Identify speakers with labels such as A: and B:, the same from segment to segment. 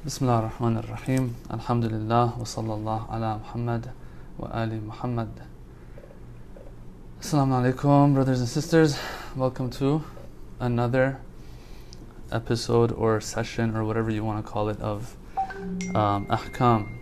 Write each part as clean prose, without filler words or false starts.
A: Bismillah ar-Rahman ar-Rahim. Alhamdulillah wa sallallahu ala Muhammad wa ali Muhammad. Assalamu alaikum, brothers and sisters. Welcome to another episode or session or whatever you want to call it of Ahkam.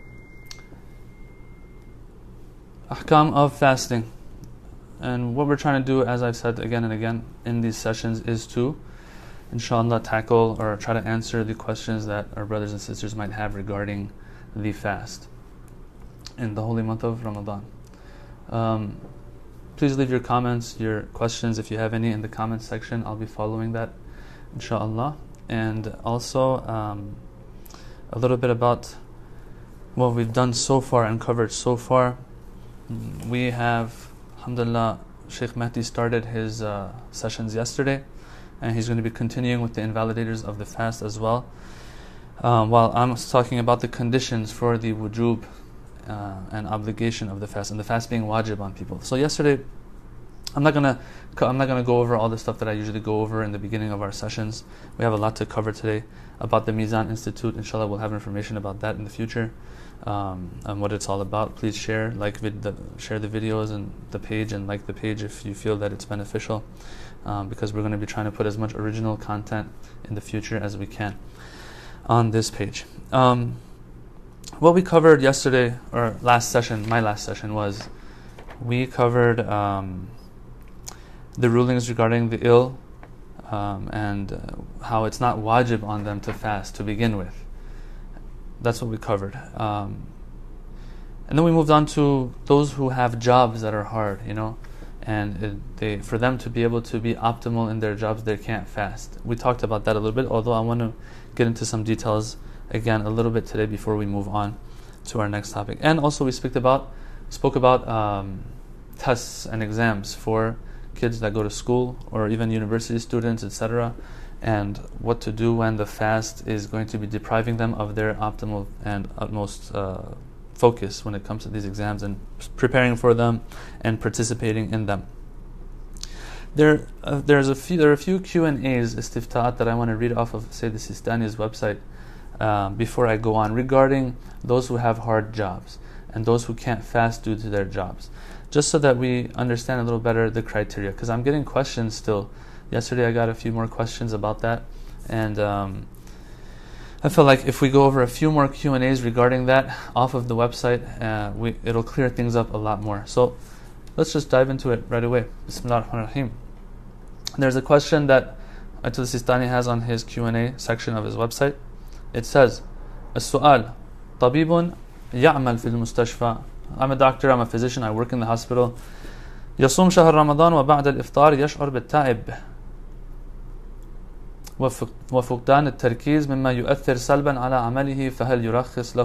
A: Ahkam of fasting. And what we're trying to do, as I've said again and again in these sessions, is to inshallah tackle or try to answer the questions that our brothers and sisters might have regarding the fast in the holy month of Ramadan. Please leave your comments, your questions, if you have any, in the comments section. I'll be following that inshallah. And also a little bit about what we've done so far and covered so far. We have, alhamdulillah, Sheikh Mahdi started his sessions yesterday, and he's going to be continuing with the invalidators of the fast as well. While I'm talking about the conditions for the wujub and obligation of the fast, and the fast being wajib on people. So yesterday, I'm not gonna go over all the stuff that I usually go over in the beginning of our sessions. We have a lot to cover today about the Mizan Institute. Inshallah, we'll have information about that in the future, and what it's all about. Please share the videos and the page, and like the page if you feel that it's beneficial, because we're going to be trying to put as much original content in the future as we can on this page. What we covered yesterday, or my last session was, we covered the rulings regarding the ill, and how it's not wajib on them to fast to begin with. That's what we covered. And then we moved on to those who have jobs that are hard, and for them to be able to be optimal in their jobs, they can't fast. We talked about that a little bit, although I want to get into some details again a little bit today before we move on to our next topic. And also we spoke about tests and exams for kids that go to school, or even university students, etc., and what to do when the fast is going to be depriving them of their optimal and utmost focus when it comes to these exams, and preparing for them and participating in them. There are a few Q&As, istifta'at, that I want to read off of Sayyid Sistani's website before I go on, regarding those who have hard jobs and those who can't fast due to their jobs, just so that we understand a little better the criteria, because I'm getting questions still. Yesterday I got a few more questions about that, and I feel like if we go over a few more Q&As regarding that off of the website, it'll clear things up a lot more. So let's just dive into it right away. Bismillah ar-Rahman ar-Rahim. There's a question that Ayatollah Sistani has on his Q&A section of his website. It says, السؤال طبيب يعمل في المستشفى. I'm a doctor, I'm a physician, I work in the hospital. يصوم شهر رمضان وبعد الإفطار يشعر بالتعب وفقدان التركيز مما يؤثر سلبا على عمله فهل يرخص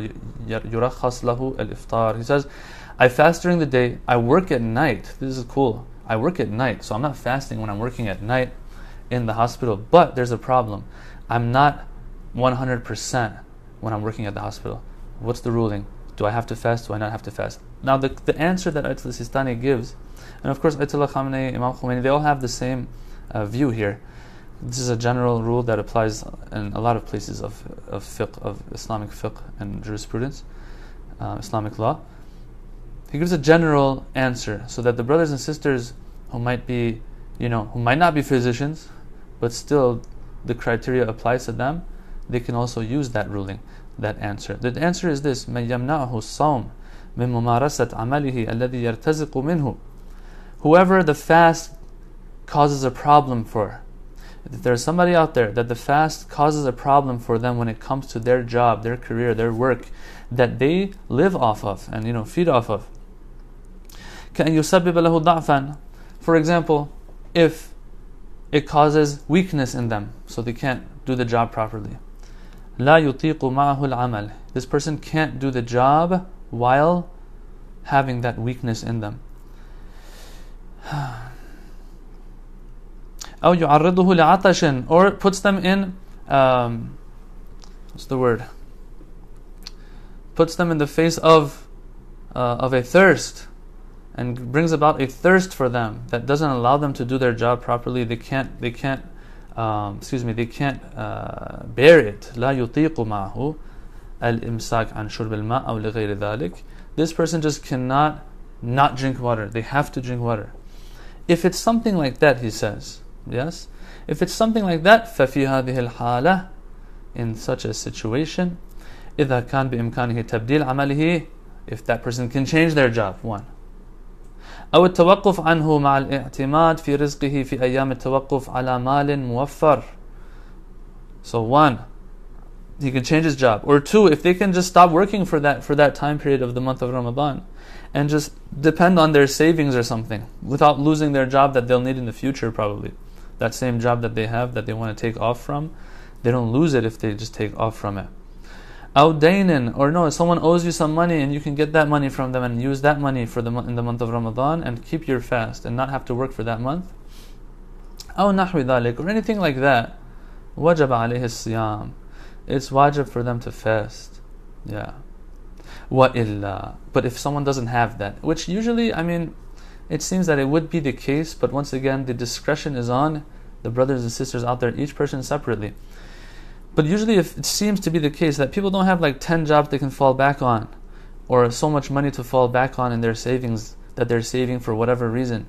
A: له الإفطار. He says, I fast during the day, I work at night. This is cool. I work at night, so I'm not fasting when I'm working at night in the hospital. But there's a problem. I'm not 100% when I'm working at the hospital. What's the ruling? Do I have to fast? Do I not have to fast? Now the answer that Ayatollah Sistani gives, and of course Ayatollah Khamenei, Imam Khomeini, they all have the same view here. This is a general rule that applies in a lot of places of fiqh, of Islamic fiqh and jurisprudence, Islamic law. He gives a general answer so that the brothers and sisters who might be, who might not be physicians, but still the criteria applies to them, they can also use that ruling, that answer. The answer is this: مَنْ يَمْنَعُهُ الصَّوْمِ مِنْ مُمَارَسَةِ عَمَلِهِ الَّذِي يَرْتَزِقُ مِنْهُ. Whoever the fast causes a problem for, if there's somebody out there that the fast causes a problem for them when it comes to their job, their career, their work, that they live off of and feed off of, كَأَنْ يُسَبِّبَ لَهُ ضَعْفًا. For example, if it causes weakness in them, so they can't do the job properly. لا يطيق معه العمل. This person can't do the job while having that weakness in them. أو يعرضه لعطش, or it puts them in puts them in the face of a thirst, and brings about a thirst for them that doesn't allow them to do their job properly. They can't they can't bear it. لا يطيق معه الإمساك عن شرب الماء أو لغير ذلك. This person just cannot not drink water. They have to drink water. If it's something like that, he says, yes? If it's something like that, ففي هذه الحالة, in such a situation, إذا كان بإمكانه تبديل عمله, if that person can change their job, one. أو التوقف عنه مع الاعتماد في رزقه في أيام التوقف على مال موفر. So one, he can change his job. Or two, if they can just stop working for that time period of the month of Ramadan and just depend on their savings or something without losing their job that they'll need in the future probably. That same job that they have that they want to take off from, they don't lose it if they just take off from it. أو دين, or no, if someone owes you some money and you can get that money from them and use that money for in the month of Ramadan and keep your fast and not have to work for that month. أو نحو ذلك, or anything like that. وجب عليه الصيام. It's wajib for them to fast. Yeah. وإلا. But if someone doesn't have that, which usually, it seems that it would be the case, but once again, the discretion is on the brothers and sisters out there, each person separately. But usually if it seems to be the case that people don't have like 10 jobs they can fall back on, or so much money to fall back on in their savings that they're saving for whatever reason.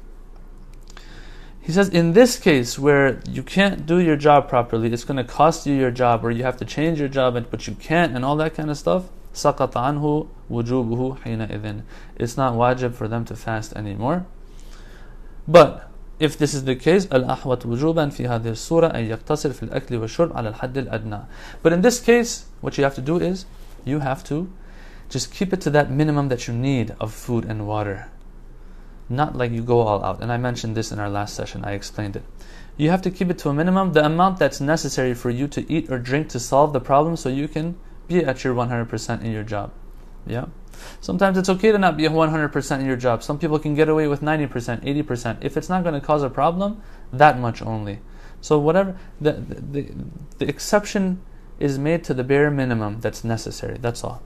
A: He says, in this case where you can't do your job properly, it's going to cost you your job, or you have to change your job, but you can't, and all that kind of stuff, سَقَطَ عَنْهُ وُجُوبُهُ حِينَئِذٍ. It's not wajib for them to fast anymore. But if this is the case, الأحوط وجوبا في هذه الصورة أن يقتصر في الأكل والشرب على الحد الأدنى. But in this case, what you have to do is, you have to just keep it to that minimum that you need of food and water. Not like you go all out. And I mentioned this in our last session, I explained it. You have to keep it to a minimum, the amount that's necessary for you to eat or drink to solve the problem so you can be at your 100% in your job. Yeah? Sometimes it's okay to not be 100% in your job. Some people can get away with 90%, 80%. If it's not going to cause a problem, that much only. So whatever, the exception is made to the bare minimum that's necessary. That's all.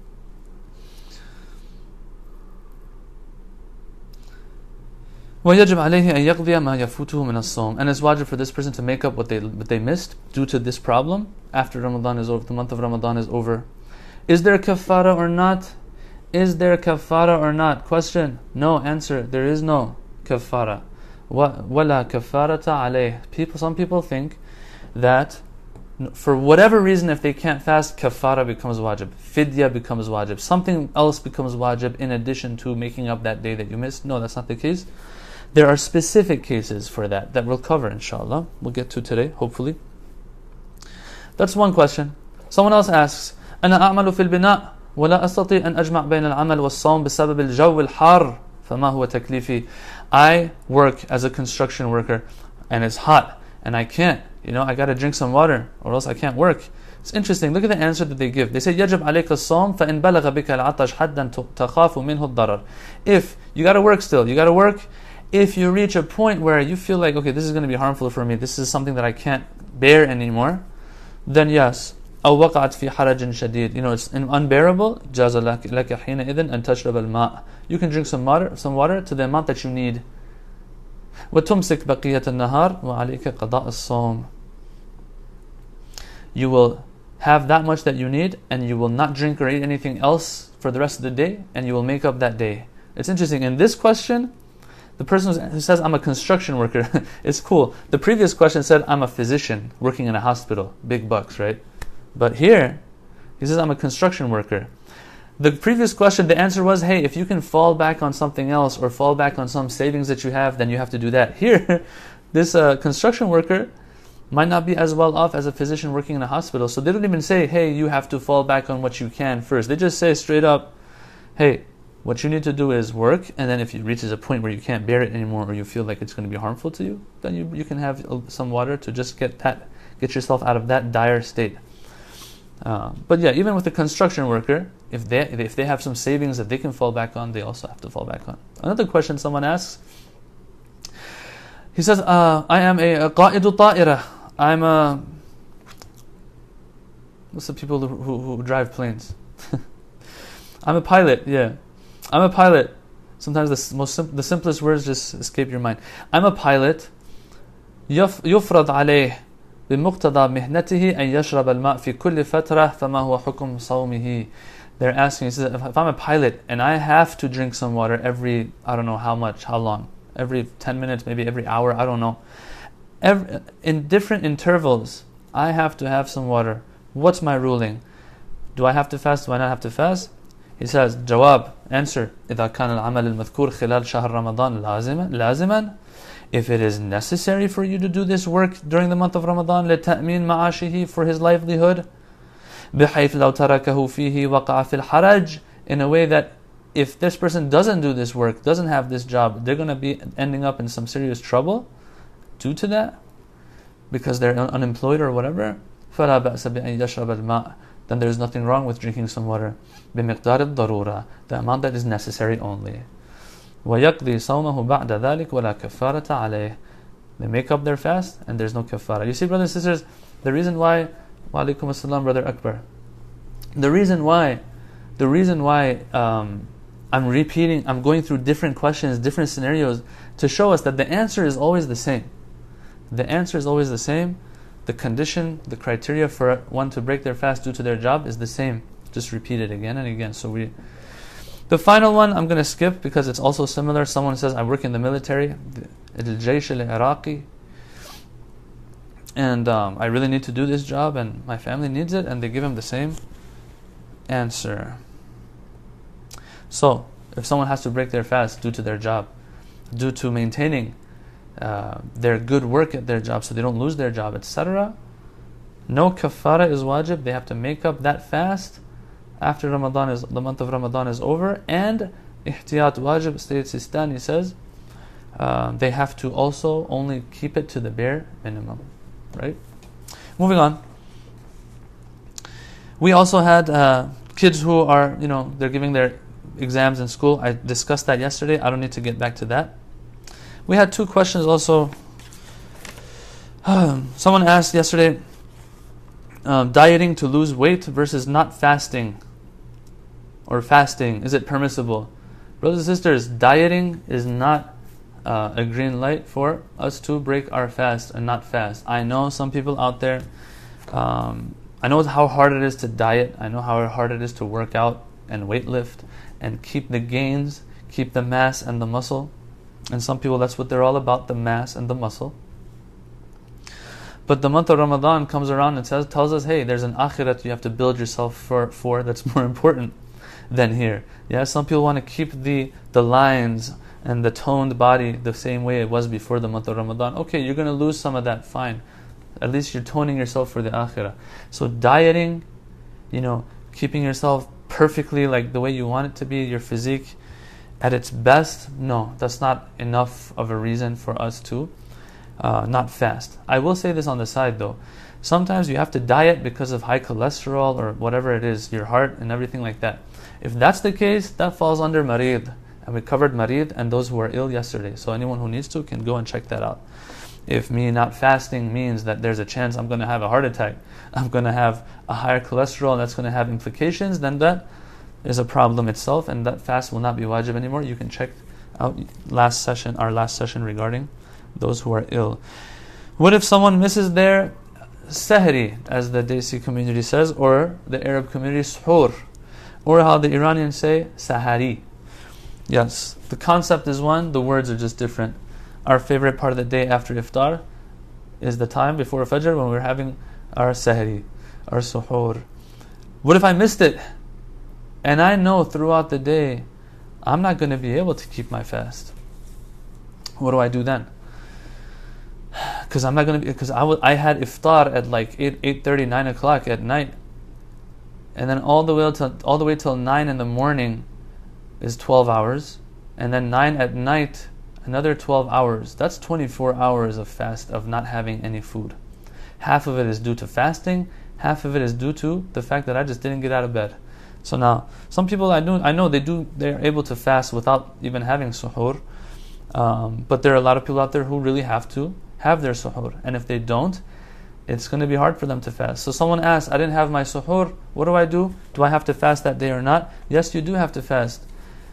A: وَيَجِبْ عَلَيْهِ أَن يَقْضِيَ مَا يَفُوتُهُ مِنَ الصَّوْمِ. And it's wajib for this person to make up what they missed due to this problem after Ramadan is over, the month of Ramadan is over. Is there kafara or not? Is there kafara or not? Question. No. Answer. There is no kafara. وَلَا كَفَارَةَ عَلَيْهِ. Some people think that for whatever reason, if they can't fast, kafara becomes wajib. Fidya becomes wajib. Something else becomes wajib in addition to making up that day that you missed. No, that's not the case. There are specific cases for that we'll cover, inshallah. We'll get to today, hopefully. That's one question. Someone else asks, أنا أعمل في البناء ولا أستطيع أن أجمع بين العمل والصوم بسبب الجو الحار فما هو تكليفي. I work as a construction worker and it's hot and I can't, I gotta drink some water or else I can't work. It's interesting. Look at the answer that they give. They say يجب عليك الصوم فإن بلغ بك العطش حدا تخاف منه الضرر. If you gotta work still, you gotta work. If you reach a point where you feel like, okay, this is going to be harmful for me, this is something that I can't bear anymore, then yes. أو وقعت في حرج شديد. It's unbearable. جاز لك حينئذ أن تشرب الماء. You can drink some water to the amount that you need. وتمسك بقية النهار وعليك قضاء الصوم. You will have that much that you need and you will not drink or eat anything else for the rest of the day and you will make up that day. It's interesting. In this question, the person who says, I'm a construction worker, it's cool. The previous question said, I'm a physician working in a hospital. Big bucks, right? But here, he says, I'm a construction worker. The previous question, the answer was, hey, if you can fall back on something else or fall back on some savings that you have, then you have to do that. Here, this construction worker might not be as well off as a physician working in a hospital. So they don't even say, hey, you have to fall back on what you can first. They just say straight up, hey, what you need to do is work, and then if it reaches a point where you can't bear it anymore or you feel like it's going to be harmful to you, then you can have some water to just get yourself out of that dire state. But yeah, even with the construction worker, if they have some savings that they can fall back on, they also have to fall back on. Another question someone asks, he says, I am a qa'idu ta'ira. I'm a... What's the people who drive planes? I'm a pilot, yeah. I'm a pilot. Sometimes the simplest words just escape your mind. I'm a pilot, يفرض عليه بمقتضى مهنته أن يشرب الماء في كل فترة فما هو حكم صومه. They're asking, he says, if I'm a pilot and I have to drink some water every, I don't know how much, how long, every 10 minutes, maybe every hour, I don't know. In different intervals, I have to have some water. What's my ruling? Do I have to fast? Do I not have to fast? He says, Jawab, answer, إذا كان العمل المذكور خلال شهر رمضان لازما, if it is necessary for you to do this work during the month of Ramadan, لتأمين معاشه, for his livelihood, بحيث لو تركه فيه وقع في الحرج, in a way that if this person doesn't do this work, doesn't have this job, they're going to be ending up in some serious trouble due to that, because they're unemployed or whatever. فلا بأس بأن يشرب الماء, then there's nothing wrong with drinking some water. بمقدار الضرورة, the amount that is necessary only. ويقضي صومه بعد ذلك ولا كفارة عليه. They make up their fast and there's no kafara. You see, brothers and sisters, the reason why, wa alaikum assalam, Brother Akbar, the reason why I'm repeating, I'm going through different questions, different scenarios, to show us that the answer is always the same. The answer is always the same. The condition, the criteria for one to break their fast due to their job is the same. Just repeat it again and again. The final one I'm going to skip because it's also similar. Someone says, I work in the military, al-Jaysh al-Iraqi, and I really need to do this job and my family needs it, and they give him the same answer. So, if someone has to break their fast due to their job, due to maintaining their good work at their job so they don't lose their job, etc., no kafara is wajib. They have to make up that fast after the month of Ramadan is over, and ihtiyat wajib. Sayyid Sistani says they have to also only keep it to the bare minimum. Right? Moving on. We also had kids who are, they're giving their exams in school. I discussed that yesterday. I don't need to get back to that. We had two questions also. Someone asked yesterday, dieting to lose weight versus not fasting, or fasting, is it permissible? Brothers and sisters, dieting is not a green light for us to break our fast and not fast. I know some people out there, I know how hard it is to diet, I know how hard it is to work out and weight lift and keep the gains, keep the mass and the muscle. And some people, that's what they're all about, the mass and the muscle. But the month of Ramadan comes around and tells us, hey, there's an akhirat you have to build yourself for that's more important than here. Yeah, some people want to keep the lines and the toned body the same way it was before the month of Ramadan. Okay, you're going to lose some of that, fine. At least you're toning yourself for the akhirah. So dieting, keeping yourself perfectly like the way you want it to be, your physique at its best, no, that's not enough of a reason for us to not fast. I will say this on the side though. Sometimes you have to diet because of high cholesterol or whatever it is, your heart and everything like that. If that's the case, that falls under marid. And we covered marid and those who are ill yesterday. So anyone who needs to can go and check that out. If me not fasting means that there's a chance I'm going to have a heart attack, I'm going to have a higher cholesterol, that's going to have implications, then that is a problem itself, and that fast will not be wajib anymore. You can check out our last session regarding those who are ill. What if someone misses their sahri, as the Desi community says, or the Arab community suhoor, or how the Iranians say sahari? Yes, the concept is one, the words are just different. Our favorite part of the day after iftar is the time before Fajr when we're having our sahri, our suhoor. What if I missed it? And I know throughout the day I'm not going to be able to keep my fast. What do I do then? Because I'm not going to be, because I had iftar at like 8:30, 9 o'clock at night, and then all the way till 9 in the morning is 12 hours, and then 9 at night another 12 hours. That's 24 hours of fast, of not having any food. Half of it is due to fasting, half of it is due to the fact that I just didn't get out of bed. So now, some people I know they're able to fast without even having suhoor, but there are a lot of people out there who really have to have their suhoor, and if they don't, it's going to be hard for them to fast. So someone asked, I didn't have my suhoor, what do I do? Do I have to fast that day or not? Yes, you do have to fast.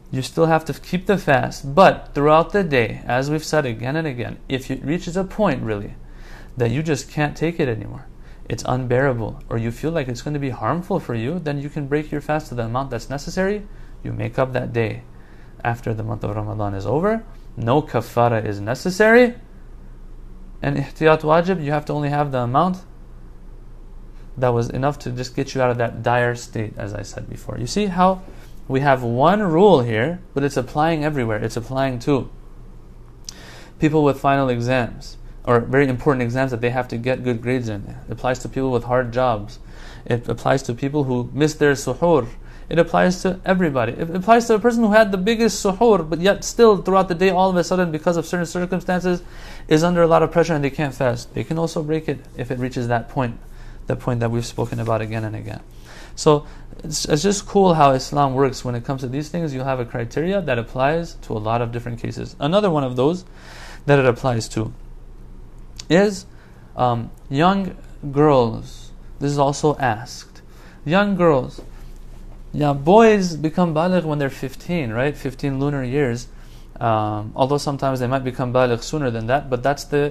A: you still have to keep the fast, but throughout the day, as we've said again and again, if it reaches a point really that you just can't take it anymore, it's unbearable, or you feel like it's going to be harmful for you, then you can break your fast to the amount that's necessary. You make up that day after the month of Ramadan is over. No kafara is necessary. And ihtiyat wajib, you have to only have the amount that was enough to just get you out of that dire state, as I said before. You see how we have one rule here, but it's applying everywhere. It's applying to people with final exams, or very important exams that they have to get good grades in. It applies to people with hard jobs. It applies to people who miss their suhoor. It applies to everybody. It applies to a person who had the biggest suhoor, but yet still throughout the day, all of a sudden, because of certain circumstances, is under a lot of pressure and they can't fast. They can also break it if it reaches that point, the point that we've spoken about again and again. So it's just cool how Islam works. When it comes to these things, you'll have a criteria that applies to a lot of different cases. Another one of those that it applies to is young girls. This is also asked. Young girls. Yeah, boys become baligh when they're 15, right? 15 lunar years. Although sometimes they might become baligh sooner than that, but that's the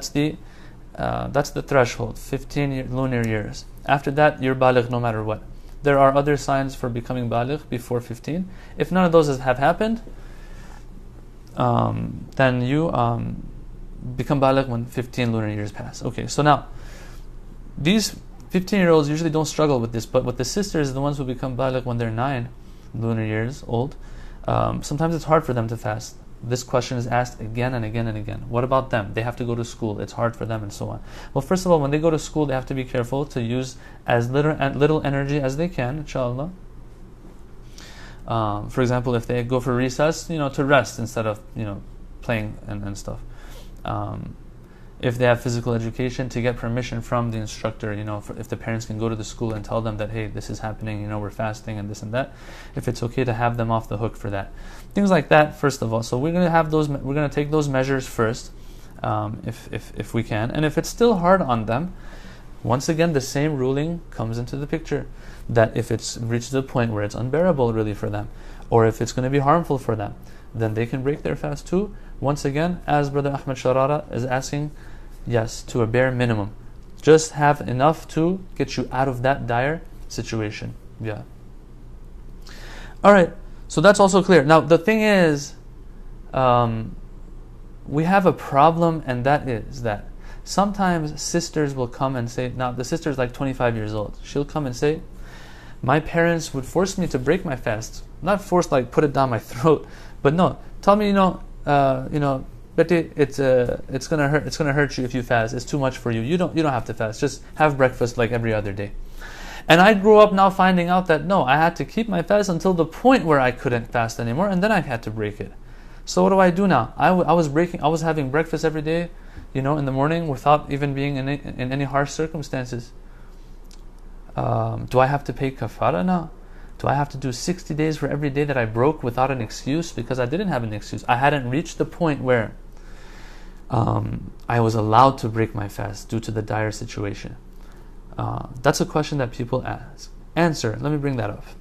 A: threshold, 15 lunar years. After that, you're baligh no matter what. There are other signs for becoming baligh before 15. If none of those have happened, then you become baligh when 15 lunar years pass. Okay, so now, these 15-year-olds usually don't struggle with this, but with the sisters, the ones who become baligh when they're 9 lunar years old, sometimes it's hard for them to fast. This question is asked again and again and again. What about them? They have to go to school. It's hard for them and so on. Well, first of all, when they go to school, they have to be careful to use as little energy as they can, inshallah. For example, if they go for recess, to rest instead of, playing and stuff. If they have physical education, to get permission from the instructor, if the parents can go to the school and tell them that, hey, this is happening, we're fasting and this and that, if it's okay to have them off the hook for that. Things like that, first of all. So we're going to take those measures first, if we can. And if it's still hard on them, once again, the same ruling comes into the picture, that if it's reached a point where it's unbearable really for them, or if it's going to be harmful for them, then they can break their fast too. Once again, as Brother Ahmed Sharara is asking, yes, to a bare minimum. Just have enough to get you out of that dire situation. Yeah. Alright, so that's also clear. Now, the thing is, we have a problem, and that is that sometimes sisters will come and say, now the sister's like 25 years old. She'll come and say, my parents would force me to break my fast. Not force like put it down my throat, but no, tell me, Betty, it's gonna hurt. It's gonna hurt you if you fast. It's too much for you. You don't have to fast. Just have breakfast like every other day. And I grew up now finding out that no, I had to keep my fast until the point where I couldn't fast anymore, and then I had to break it. So what do I do now? I was having breakfast every day, in the morning without even being in any harsh circumstances. Do I have to pay kafara now? Do I have to do 60 days for every day that I broke without an excuse? Because I didn't have an excuse. I hadn't reached the point where I was allowed to break my fast due to the dire situation. That's a question that people ask. Answer, let me bring that up.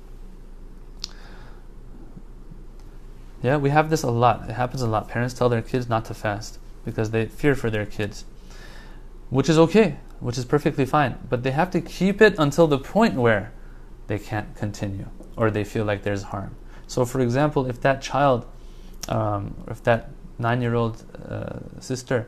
A: Yeah, we have this a lot. It happens a lot. Parents tell their kids not to fast because they fear for their kids, which is okay, which is perfectly fine. But they have to keep it until the point where they can't continue, or they feel like there's harm. So for example, if that child, if that 9-year-old sister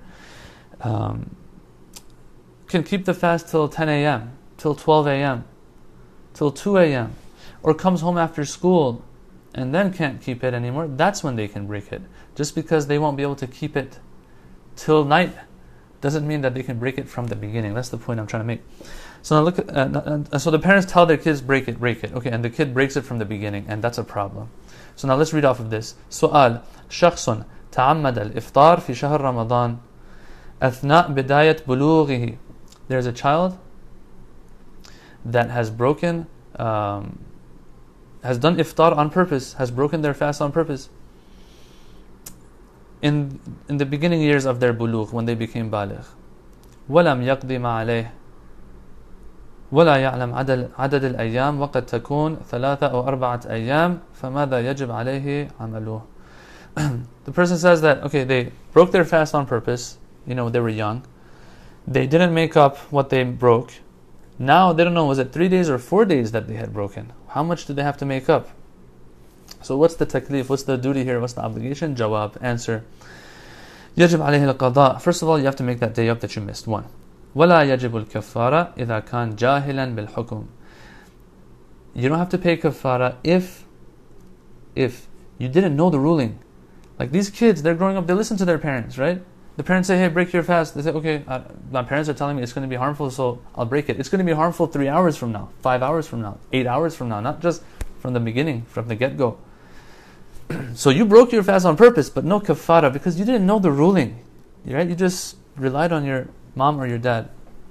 A: can keep the fast till 10 a.m., till 12 a.m., till 2 a.m., or comes home after school and then can't keep it anymore, that's when they can break it. Just because they won't be able to keep it till night doesn't mean that they can break it from the beginning. That's the point I'm trying to make. So now look at, so the parents tell their kids, break it. Okay, and the kid breaks it from the beginning, and that's a problem. So now let's read off of this. سؤال شخص تعمد الإفطار في شهر رمضان أثناء بداية بلوغه. There's a child that has broken, has done iftar on purpose, has broken their fast on purpose in the beginning years of their bulugh, when they became baligh. وَلَمْ يَقْضِ مَا عَلَيْهِ ولا يعلم عدد الأيام وقد تكون 3 أو 4 أيام فماذا يجب عليه عمله. The person says that, okay, they broke their fast on purpose, they were young. They didn't make up what they broke. Now they don't know, was it 3 days or 4 days that they had broken? How much do they have to make up? So what's the taklif? What's the duty here? What's the obligation? Jawab, answer. يجب عليه القضاء. First of all, you have to make that day up that you missed. 1. ولا يجب الكفارة إذا كان جاهلا بالحكم. You don't have to pay kafara if you didn't know the ruling. Like these kids, they're growing up, they listen to their parents, right? The parents say, hey, break your fast. They say, okay, my parents are telling me it's going to be harmful, so I'll break it. It's going to be harmful 3 hours from now, 5 hours from now, 8 hours from now, not just from the beginning, from the get-go. So you broke your fast on purpose, but no kafara, because you didn't know the ruling, right? You just relied on your mom or your dad.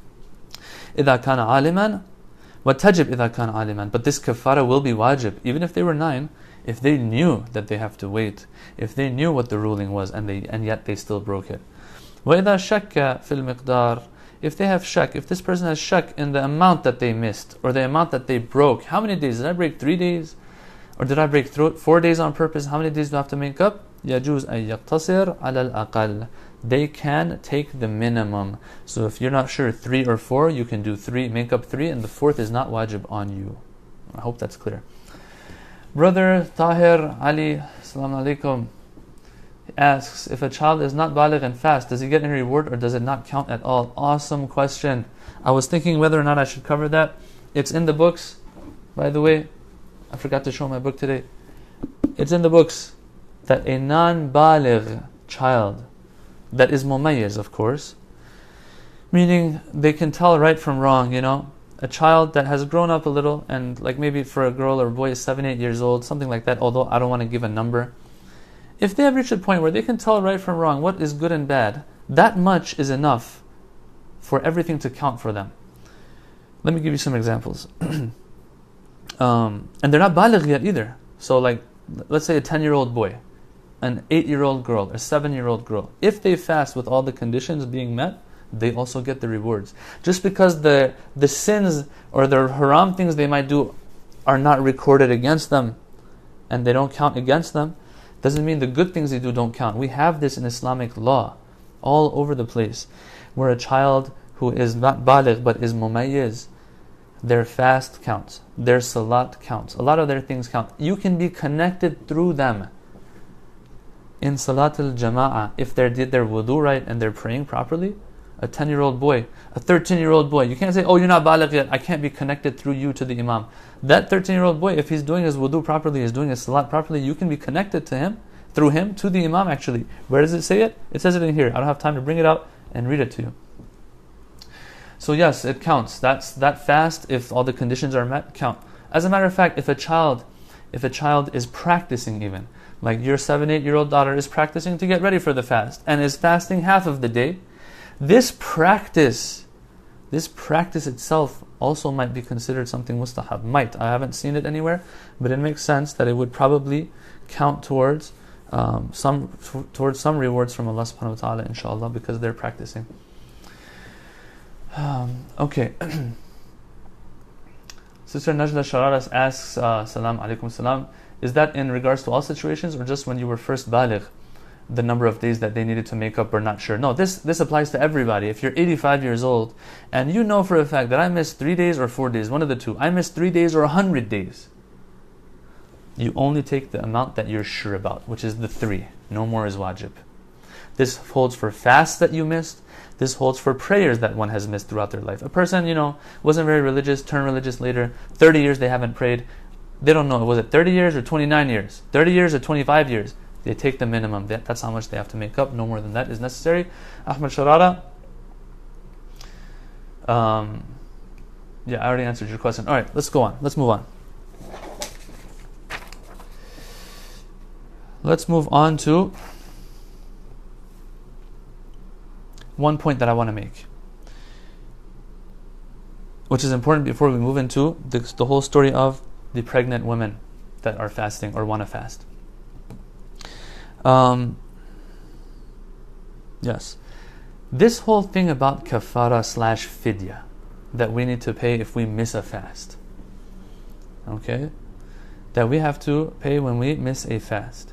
A: إذا كان عالما وتجب إذا كان عالما. But this kafara will be wajib, even if they were 9, if they knew that they have to wait, if they knew what the ruling was and yet they still broke it. وإذا شك في المقدار. If they have shak, if this person has shak in the amount that they missed or the amount that they broke, how many days? Did I break 3 days? Or did I break 4 days on purpose? How many days do I have to make up? يجوز أن يقتصر على الأقل. They can take the minimum. So if you're not sure 3 or 4, you can do 3, make up 3, and the 4th is not wajib on you. I hope that's clear. Brother Tahir Ali, assalamu alaikum, asks, if a child is not baligh and fast, does he get any reward or does it not count at all? Awesome question. I was thinking whether or not I should cover that. It's in the books, by the way. I forgot to show my book today. It's in the books that a non-baligh child that is mumayyiz, of course, meaning they can tell right from wrong, a child that has grown up a little, and like maybe for a girl or a boy is 7, 8 years old, something like that, although I don't want to give a number. If they have reached a point where they can tell right from wrong, what is good and bad, that much is enough for everything to count for them. Let me give you some examples. And they're not baligh yet either. So like, let's say a 10-year-old boy, an 8-year-old girl, a 7-year-old girl. If they fast with all the conditions being met, they also get the rewards. Just because the sins or the haram things they might do are not recorded against them and they don't count against them, doesn't mean the good things they do don't count. We have this in Islamic law all over the place, where a child who is not baligh but is mumayyiz, their fast counts, their salat counts, a lot of their things count. You can be connected through them in salat al-jama'ah if they did their wudu right and they're praying properly. A 10-year-old boy, a 13-year-old boy, you can't say, oh, you're not baligh yet, I can't be connected through you to the imam. That 13-year-old boy, if he's doing his wudu properly, he's doing his salat properly, you can be connected to him, through him, to the imam actually. Where does it say it? It says it in here. I don't have time to bring it out and read it to you. So yes, it counts. That fast, if all the conditions are met, count. As a matter of fact, if a child is practicing even, like your 7, 8-year-old daughter is practicing to get ready for the fast and is fasting half of the day, this practice itself also might be considered something mustahab. Might. I haven't seen it anywhere, but it makes sense that it would probably count towards some rewards from Allah subhanahu wa ta'ala, inshallah, because they're practicing. Okay. Sister Najla Shararas asks, salam alaikum salam, is that in regards to all situations or just when you were first baligh, the number of days that they needed to make up, we're not sure? No, this applies to everybody. If you're 85 years old and you know for a fact that I missed 3 days or 4 days, one of the two, I missed 3 days or 100 days, you only take the amount that you're sure about, which is the 3. No more is wajib. This holds for fasts that you missed. This holds for prayers that one has missed throughout their life. A person, wasn't very religious, turned religious later, 30 years they haven't prayed. They don't know, was it 30 years or 29 years? 30 years or 25 years? They take the minimum. That's how much they have to make up. No more than that is necessary. Ahmad Sharara. I already answered your question. Alright, let's go on. Let's move on. Let's move on to one point that I want to make, which is important before we move into the whole story of the pregnant women that are fasting or want to fast. Yes, this whole thing about kafara / fidya, that we need to pay if we miss a fast. Okay? That we have to pay when we miss a fast.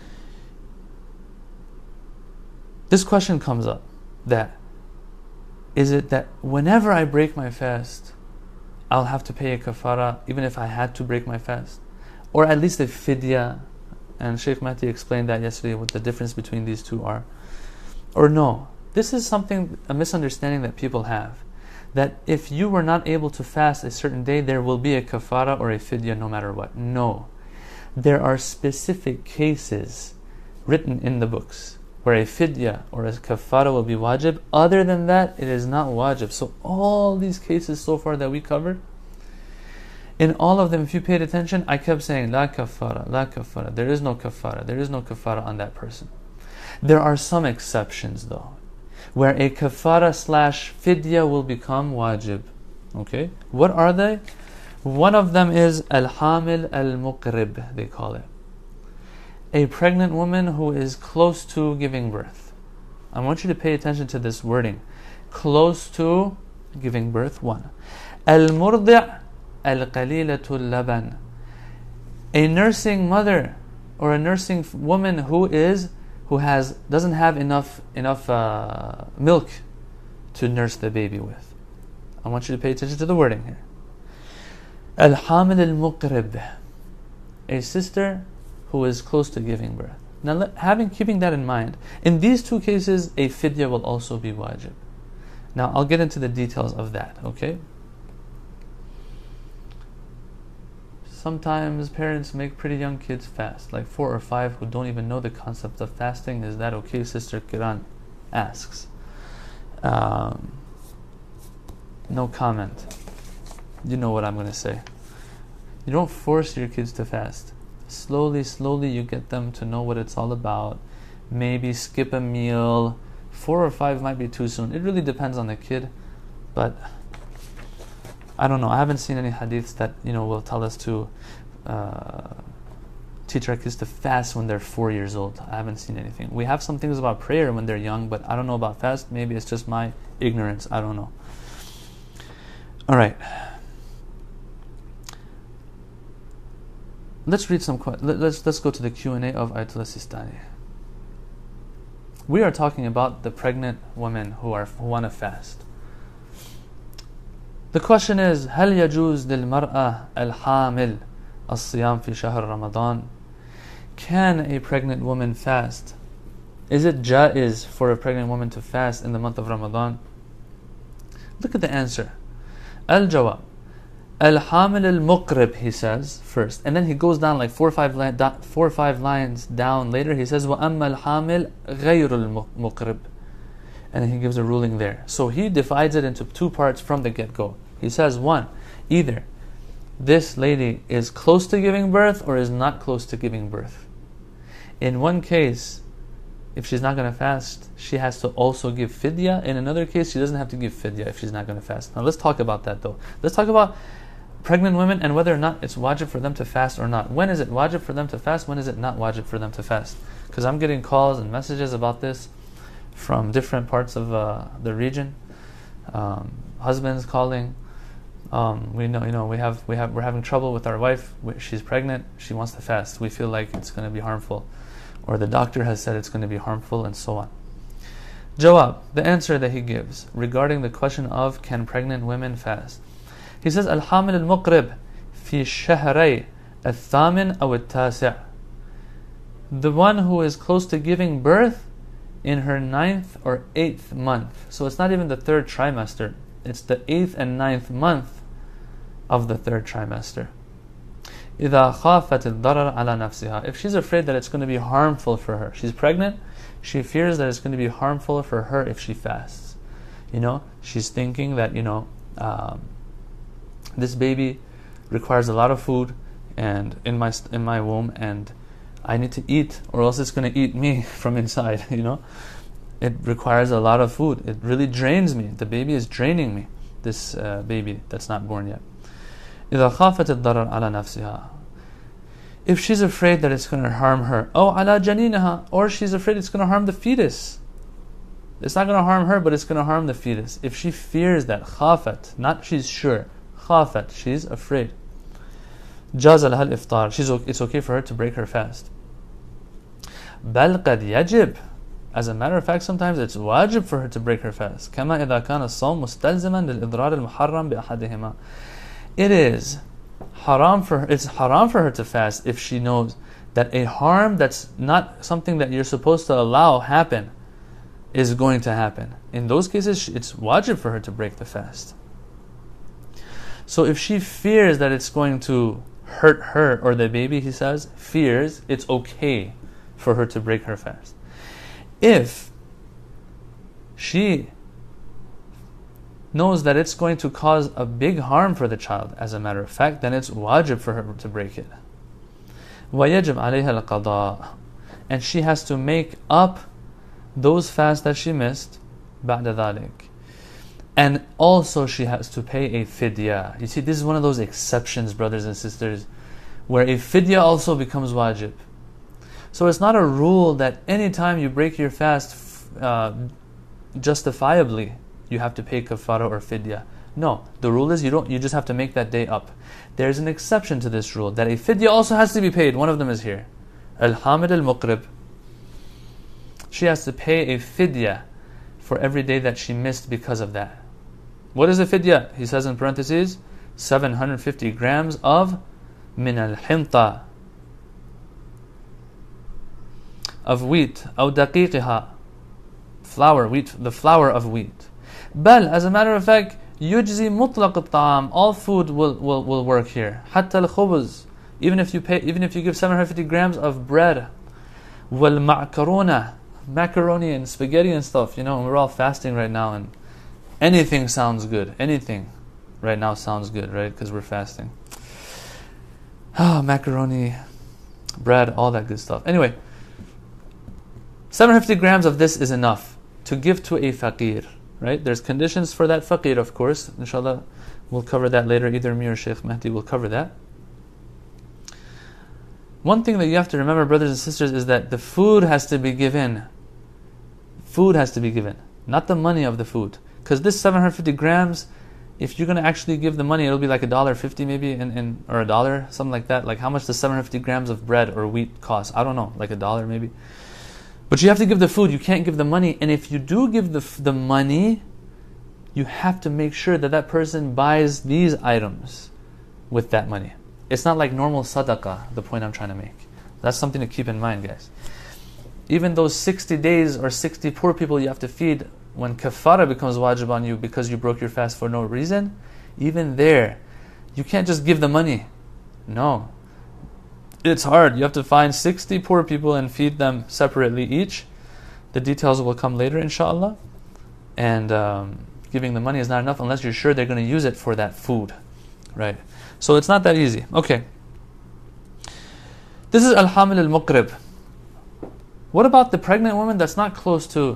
A: This question comes up, that is it that whenever I break my fast, I'll have to pay a kafara even if I had to break my fast? Or at least a fidya? And Shaykh Mahdi explained that yesterday, what the difference between these two are. Or no, this is something, a misunderstanding that people have, that if you were not able to fast a certain day, there will be a kafara or a fidya no matter what. No. There are specific cases written in the books where a fidya or a kafara will be wajib. Other than that, it is not wajib. So all these cases so far that we covered, in all of them, if you paid attention, I kept saying, la kafara, la kafara. There is no kafara. There is no kafara on that person. There are some exceptions though, where a kafara / fidya will become wajib. Okay? What are they? One of them is al-hamil al-muqrib, they call it. A pregnant woman who is close to giving birth. I want you to pay attention to this wording. Close to giving birth, one. Al-murdi' al-qalilatul laban. A nursing mother or a nursing woman who doesn't have enough milk to nurse the baby with. I want you to pay attention to the wording here. Al-hamil al-muqrib. A sister who is close to giving birth. Now, keeping that in mind, in these two cases, a fidya will also be wajib. Now, I'll get into the details of that, okay? Sometimes parents make pretty young kids fast, like 4 or 5 who don't even know the concept of fasting. Is that okay? Sister Kiran asks. No comment. You know what I'm going to say. You don't force your kids to fast. Slowly you get them to know what it's all about. Maybe skip a meal. 4 or 5 might be too soon. It really depends on the kid. But I don't know. I haven't seen any hadiths that will tell us to teach our kids to fast when they're 4 years old. I haven't seen anything. We have some things about prayer when they're young, but I don't know about fast. Maybe it's just my ignorance. I don't know. All right. Let's read some. Let's go to the Q&A of Ayatollah Sistani. We are talking about the pregnant women who want to fast. The question is: هل يجوز للمرأة الحامل الصيام في شهر رمضان? Can a pregnant woman fast? Is it jaiz for a pregnant woman to fast in the month of Ramadan? Look at the answer. Al-jawab. Al-hamil al-muqrib, he says first, and then he goes down like 4 or 5 lines down later. He says وَأَمَّا الْحَامِلْ غَيْرُ الْمُقْرِبِ, and he gives a ruling there. So he divides it into 2 parts from the get-go. He says, 1, either this lady is close to giving birth or is not close to giving birth. In one case, if she's not going to fast, she has to also give fidya. In another case, she doesn't have to give fidya if she's not going to fast. Now let's talk about that though. Let's talk about pregnant women and whether or not it's wajib for them to fast or not. When is it wajib for them to fast? When is it not wajib for them to fast? Because I'm getting calls and messages about this from different parts of the region. Husbands calling. We know we're having trouble with our wife. She's pregnant. She wants to fast. We feel like it's going to be harmful, or the doctor has said it's going to be harmful, and so on. Jawab, the answer that he gives regarding the question of can pregnant women fast. He says, Al-hamil al-muqrib fi shahray al-thamin aw al-tasi'. The one who is close to giving birth in her 9th or 8th month. So it's not even the 3rd trimester. It's the 8th and 9th month of the 3rd trimester. إِذَا خَافَتِ الضَّرَرَ عَلَى نَفْسِهَا. If she's afraid that it's going to be harmful for her. She's pregnant. She fears that it's going to be harmful for her if she fasts. She's thinking that, this baby requires a lot of food and in my womb, and I need to eat or else it's going to eat me from inside. It requires a lot of food. It really drains me. The baby is draining me, this baby that's not born yet. إِذَا خَافَتِ الضَّرَرَ عَلَى نَفْسِهَا. If she's afraid that it's going to harm her, أو على جنينها, or she's afraid it's going to harm the fetus. It's not going to harm her, but it's going to harm the fetus. If she fears that, khafat, not she's sure, khafat, she's afraid. جاز لها الإفطار. It's okay for her to break her fast. بل قد يجب. As a matter of fact, sometimes it's wajib for her to break her fast. كما إذا كان الصوم مستلزما للإضرار المحرم بأحدهما. It is haram for her. It's haram for her to fast if she knows that a harm that's not something that you're supposed to allow happen is going to happen. In those cases, it's wajib for her to break the fast. So if she fears that it's going to hurt her or the baby, he says, fears, it's okay for her to break her fast. If she knows that it's going to cause a big harm for the child, as a matter of fact, then it's wajib for her to break it. وَيَجِبْ عَلَيْهَا الْقَضَاء. And she has to make up those fasts that she missed, بَعْدَ ذَلِكَ. And also she has to pay a fidya. You see, this is one of those exceptions, brothers and sisters, where a fidya also becomes wajib. So it's not a rule that anytime you break your fast justifiably, you have to pay kafara or fidya. No, the rule is you just have to make that day up. There's an exception to this rule, that a fidya also has to be paid. One of them is here. Al-Hamid al-Muqrib. She has to pay a fidya for every day that she missed because of that. What is a fidya? He says in parentheses, 750 grams of min al-hinta, of wheat, أو دقيقها, flour, wheat, the flour of wheat. Bal, as a matter of fact, يجزي مطلق الطعام, all food will work here. حتى الخبز, even if you give 750 grams of bread. والمعكرونة, macaroni and spaghetti and stuff. You know, we're all fasting right now, and anything sounds good. Anything right now sounds good, right? Because we're fasting. Macaroni, bread, all that good stuff. Anyway, 750 grams of this is enough to give to a faqir, right? There's conditions for that faqir, of course. Inshallah, we'll cover that later. Either me or Shaykh Mahdi will cover that. One thing that you have to remember, brothers and sisters, is that the food has to be given. Food has to be given, not the money of the food. Because this 750 grams, if you're going to actually give the money, it'll be like $1.50 maybe, or $1, something like that. Like how much does 750 grams of bread or wheat cost? I don't know, like $1 maybe. But you have to give the food, you can't give the money. And if you do give the money, you have to make sure that that person buys these items with that money. It's not like normal sadaqah, the point I'm trying to make. That's something to keep in mind, guys. Even those 60 days or 60 poor people you have to feed, when kafara becomes wajib on you because you broke your fast for no reason, even there, you can't just give the money. No. It's hard. You have to find 60 poor people and feed them separately each. The details will come later, inshallah. And giving the money is not enough unless you're sure they're going to use it for that food. Right? So it's not that easy. Okay. This is al-hamil al-muqrib. What about the pregnant woman that's not close to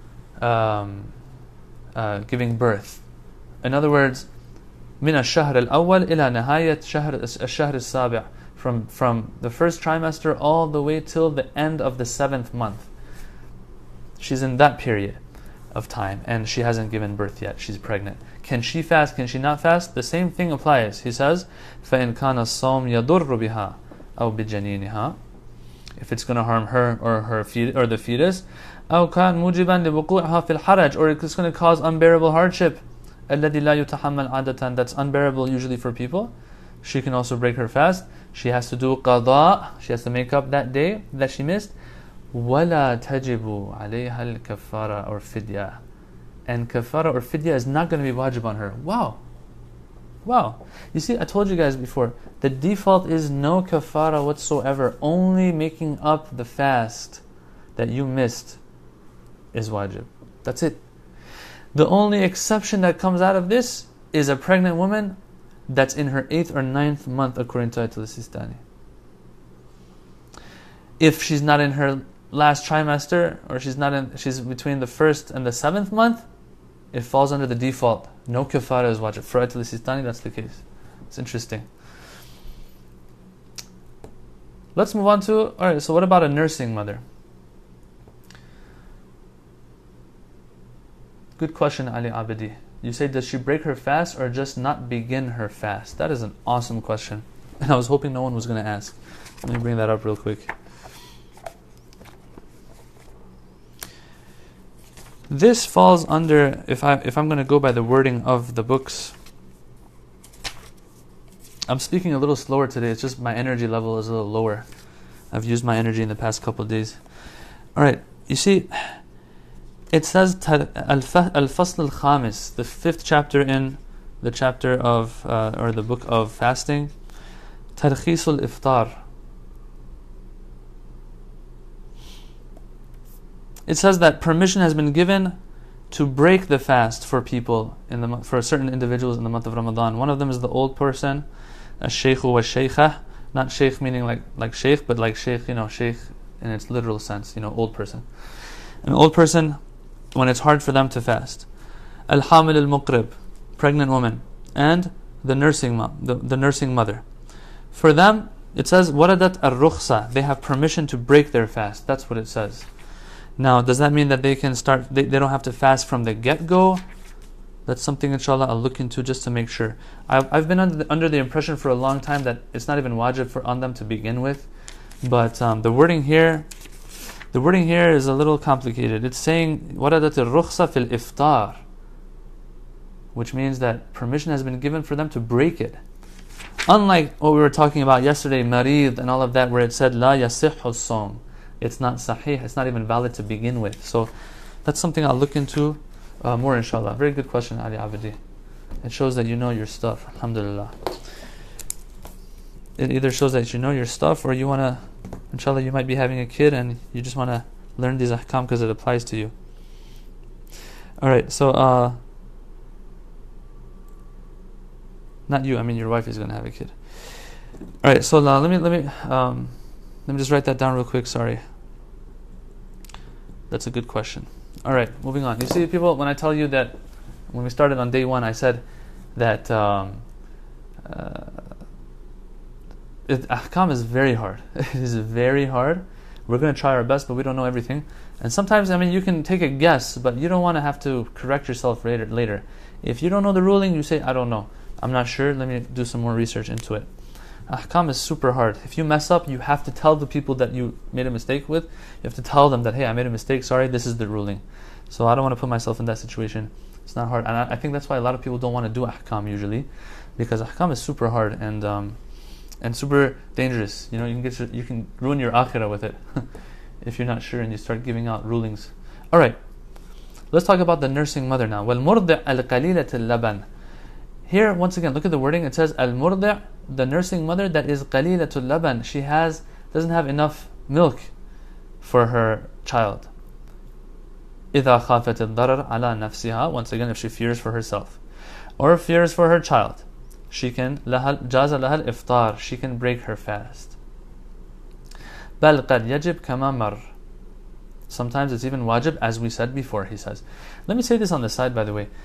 A: giving birth? In other words, من الشهر الأول إلى نهاية الشهر السابع. From the first trimester all the way till the end of the 7th month. She's in that period of time and she hasn't given birth yet. She's pregnant. Can she fast? Can she not fast? The same thing applies. He says, فَإِنْ كَانَ الصَّوْمُ يَضُرُّ بِهَا أَوْ بِجَنِينِهَا. If it's going to harm her or or the fetus, أو كان موجبا لوقوعها في الحرج, or it's going to cause unbearable hardship. الذي لا يتحمل عادة, that's unbearable usually for people. She can also break her fast. She has to do qada. She has to make up that day that she missed. وَلَا تَجِبُ عَلَيْهَا الْكَفَّارَ or fidya. And kafara or fidya is not going to be wajib on her. Wow. You see, I told you guys before, the default is no kafara whatsoever. Only making up the fast that you missed is wajib. That's it. The only exception that comes out of this is a pregnant woman that's in her 8th or 9th month, according to Ayatul Sistani. If she's not in her last trimester, or she's between the 1st and the 7th month, it falls under the default. No kafara is wajib. For Ayatul Sistani, that's the case. It's interesting. Let's move on to, alright, so what about a nursing mother? Good question, Ali Abedi. You say, does she break her fast or just not begin her fast? That is an awesome question. And I was hoping no one was going to ask. Let me bring that up real quick. This falls under, if I'm going to go by the wording of the books, I'm speaking a little slower today. It's just my energy level is a little lower. I've used my energy in the past couple of days. All right, you see, it says Al-Fasl al-Khamis, the 5th chapter in the chapter of, or the book of fasting, Tarkhisul Iftar. It says that permission has been given to break the fast for people for certain individuals in the month of Ramadan. One of them is the old person, a shaykh wa shaykhah, not shaykh meaning like shaykh, but like shaykh, shaykh in its literal sense, old person. An old person when it's hard for them to fast. Al-Hamil al-Muqrib, pregnant woman, and the nursing mom, the nursing mother. For them, it says waradat ar-rukhsa, they have permission to break their fast. That's what it says. Now, does that mean that they can start, they don't have to fast from the get-go? That's something, inshallah, I'll look into just to make sure. I've been under the impression for a long time that it's not even wajib on them to begin with. But the wording here is a little complicated. It's saying, وَرَدَتِ الرُّخْصَ فِي الْإِفْطَارِ, which means that permission has been given for them to break it. Unlike what we were talking about yesterday, marid and all of that, where it said, لَا يَصِحُّ الصَّوْمِ, it's not sahih, it's not even valid to begin with. So that's something I'll look into more, inshallah. Very good question, Ali Abedi. It shows that you know your stuff, alhamdulillah. It either shows that you know your stuff, or you want to, inshallah, you might be having a kid and you just want to learn these ahkam because it applies to you. Alright, so not you, I mean your wife is going to have a kid. Alright, so let me just write that down real quick, sorry. That's a good question. Alright, moving on. You see, people, when I tell you that, when we started on day 1, I said that ahkam is very hard. It is very hard. We're going to try our best, but we don't know everything. And sometimes, you can take a guess, but you don't want to have to correct yourself later. If you don't know the ruling, you say, I don't know. I'm not sure. Let me do some more research into it. Ahkam is super hard. If you mess up, you have to tell the people that you made a mistake with. You have to tell them that, hey, I made a mistake. Sorry, this is the ruling. So I don't want to put myself in that situation. It's not hard. And I think that's why a lot of people don't want to do ahkam usually, because ahkam is super hard and super dangerous. You can ruin your akhirah with it if you're not sure and you start giving out rulings. All right, let's talk about the nursing mother now. وَالْمُرْضِعْ الْقَلِيلَةِ اللَّبَنِ. Here, once again, look at the wording. It says al-murdi', the nursing mother that is qalilatul laban. She doesn't have enough milk for her child. إِذَا خَافَتِ الضَّرَرَ عَلَى نَفْسِهَا. Once again, if she fears for herself or fears for her child, she can جَازَ لَهَا الْإِفْطَارِ, she can break her fast. بَلْ قَدْ يَجِبْ كَمَا مَرْ. Sometimes it's even wajib, as we said before, he says. Let me say this on the side, by the way.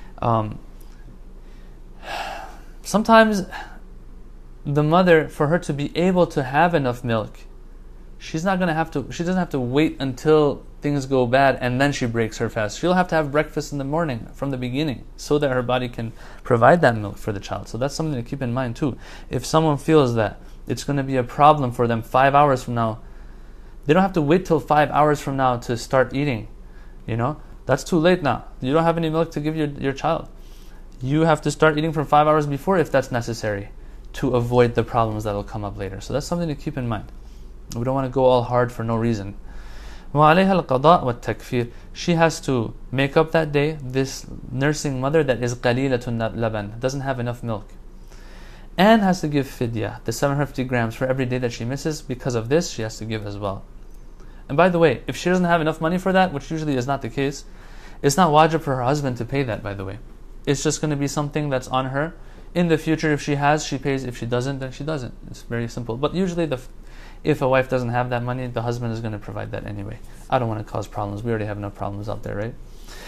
A: Sometimes the mother, for her to be able to have enough milk, she doesn't have to wait until things go bad and then she breaks her fast. She'll have to have breakfast in the morning from the beginning so that her body can provide that milk for the child. So that's something to keep in mind too. If someone feels that it's going to be a problem for them 5 hours from now, they don't have to wait till 5 hours from now to start eating. That's too late now. You don't have any milk to give your child. You have to start eating from 5 hours before if that's necessary, to avoid the problems that will come up later. So that's something to keep in mind. We don't want to go all hard for no reason. وَعَلَيْهَا الْقَضَاء وَالتَّكْفِيرِ. She has to make up that day, this nursing mother that is qalilatun laban, doesn't have enough milk, and has to give fidya, the 750 grams for every day that she misses. Because of this, she has to give as well. And by the way, if she doesn't have enough money for that, which usually is not the case, it's not wajib for her husband to pay that, by the way. It's just going to be something that's on her. In the future, if she has, she pays. If she doesn't, then she doesn't. It's very simple. But usually, if a wife doesn't have that money, the husband is going to provide that anyway. I don't want to cause problems. We already have enough problems out there, right?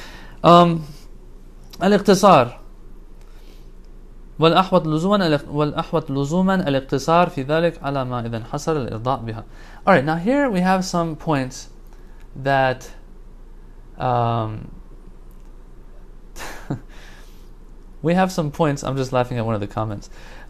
A: Al-iqtisar. والأحوط لزوما الاقتصار في ذلك على ما إذا انحصر الإرضاء بها. All right, now here we have some points that we have some points. I'm just laughing at one of the comments.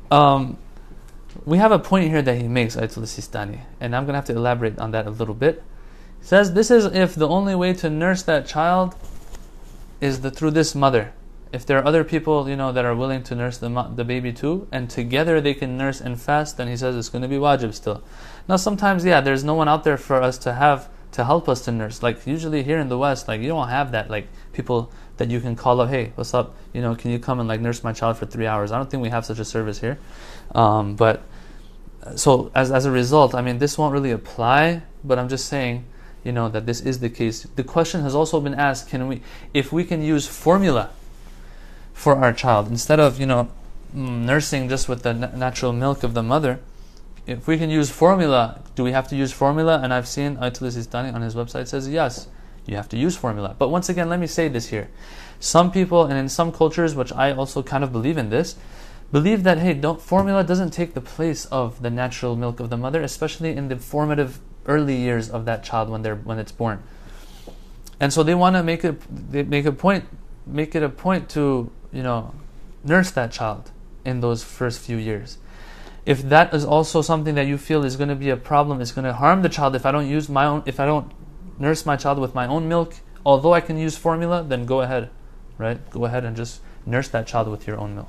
A: We have a point here that he makes, Ayatollah Sistani, and I'm going to have to elaborate on that a little bit. He says, this is if the only way to nurse that child is through this mother. If there are other people, that are willing to nurse the baby too, and together they can nurse and fast, then he says it's going to be wajib still. Now sometimes, there's no one out there for us to help us to nurse. Like usually here in the West, you don't have that, people that you can call up, hey, what's up? Can you come and nurse my child for 3 hours? I don't think we have such a service here. But so as a result, this won't really apply, but I'm just saying, that this is the case. The question has also been asked, if we can use formula for our child, instead of, nursing just with the natural milk of the mother, if we can use formula, do we have to use formula? And I've seen Ayatollah Sistani on his website says, yes, you have to use formula. But once again, let me say this here. Some people, and in some cultures, which I also kind of believe in this, believe that, formula doesn't take the place of the natural milk of the mother, especially in the formative early years of that child when it's born. And so they want to make it a point to, nurse that child in those first few years. If that is also something that you feel is going to be a problem, it's going to harm the child if I don't nurse my child with my own milk, although I can use formula, then go ahead, right? Go ahead and just nurse that child with your own milk.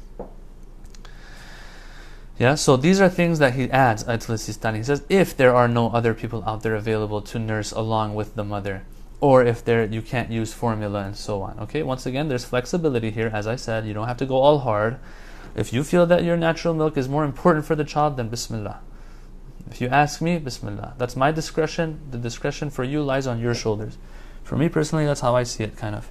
A: Yeah, so these are things that he adds, Ayatollah Sistani. He says, if there are no other people out there available to nurse along with the mother, or if you can't use formula and so on. Okay, once again, there's flexibility here. As I said, you don't have to go all hard. If you feel that your natural milk is more important for the child, then Bismillah. If you ask me, Bismillah. That's my discretion. The discretion for you lies on your shoulders. For me personally, that's how I see it, kind of.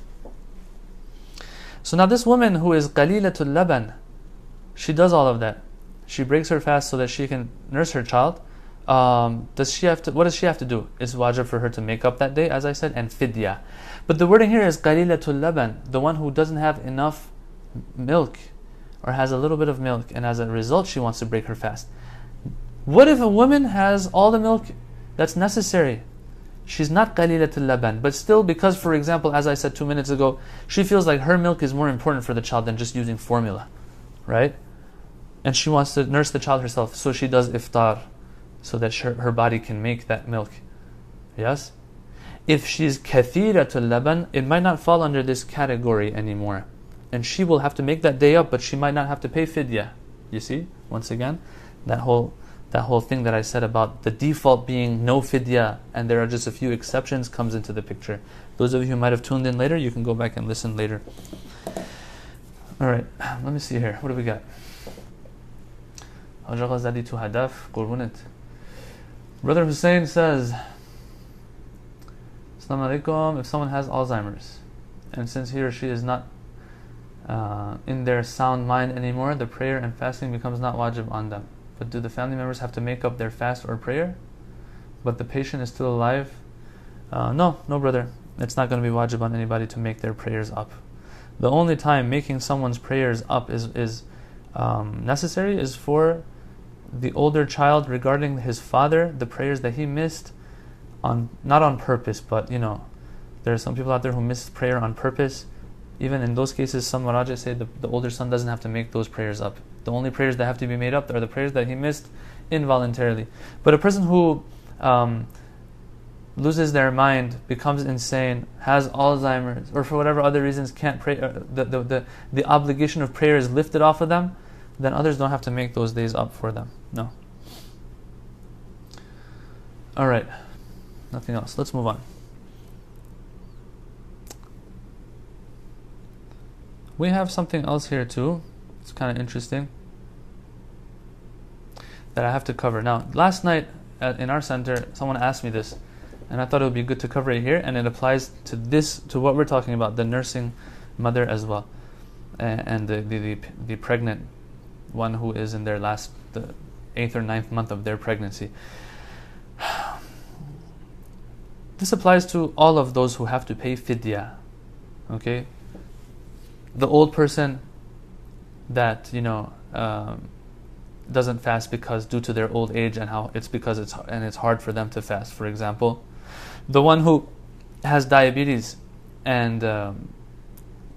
A: So now this woman who is qalilatul laban, she does all of that. She breaks her fast so that she can nurse her child. What does she have to do? It's wajib for her to make up that day, as I said, and fidya. But the wording here is qalilatul laban, the one who doesn't have enough milk, or has a little bit of milk, and as a result she wants to break her fast. What if a woman has all the milk that's necessary? She's not qalilatul laban, but still, because, for example, as I said 2 minutes ago, she feels like her milk is more important for the child than just using formula, right? And she wants to nurse the child herself, so she does iftar, so that her body can make that milk. Yes? If she's kathiratul laban, it might not fall under this category anymore. And she will have to make that day up, but she might not have to pay fidya. You see? Once again, that whole thing that I said about the default being no fidya, and there are just a few exceptions, comes into the picture. Those of you who might have tuned in later, you can go back and listen later. Alright, let me see here. What do we got? Brother Hussein says, Assalamu alaikum, if someone has Alzheimer's, and since he or she is not in their sound mind anymore, the prayer and fasting becomes not wajib on them. But do the family members have to make up their fast or prayer? But the patient is still alive? No, brother. It's not going to be wajib on anybody to make their prayers up. The only time making someone's prayers up is necessary is for the older child regarding his father, the prayers that he missed, not on purpose, but there are some people out there who miss prayer on purpose. Even in those cases, some Maraja say the older son doesn't have to make those prayers up. The only prayers that have to be made up are the prayers that he missed involuntarily. But a person who loses their mind, becomes insane, has Alzheimer's, or for whatever other reasons can't pray, the obligation of prayer is lifted off of them, then others don't have to make those days up for them. No. Alright. Nothing else. Let's move on. We have something else here too. It's kind of interesting that I have to cover. Now, last night in our center, someone asked me this, and I thought it would be good to cover it here, and it applies to what we're talking about, the nursing mother as well, and the pregnant one who is in the 8th or 9th month of their pregnancy. This applies to all of those who have to pay fidya. Okay? The old person that doesn't fast because due to their old age and how it's hard for them to fast, for example. The one who has diabetes and